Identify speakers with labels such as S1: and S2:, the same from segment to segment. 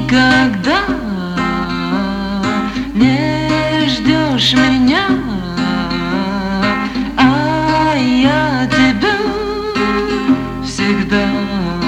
S1: никогда не ждешь меня, а я тебя всегда.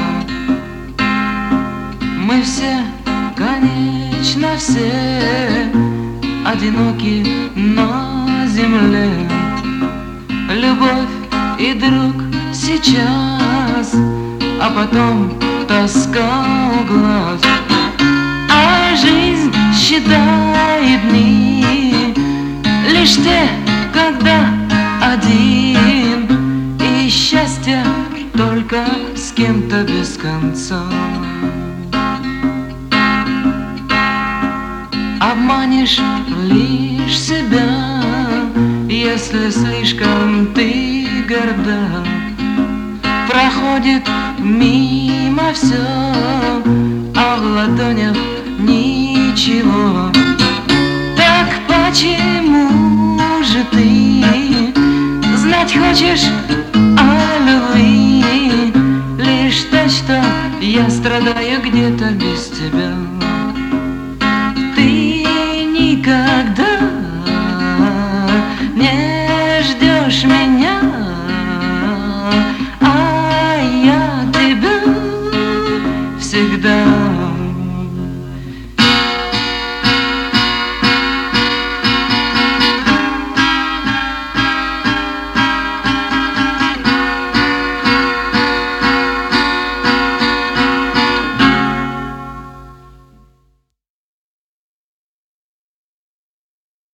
S1: Мы все, конечно, все одиноки на земле. Любовь и друг сейчас, а потом тоска у глаз. А жизнь считает дни, лишь те, когда один, и счастье только с кем-то без конца. Обманешь лишь себя, если слишком ты горда. Проходит мимо все, а в ладонях ничего. Так почему же ты знать хочешь о любви? Лишь то, что я страдаю где-то без тебя.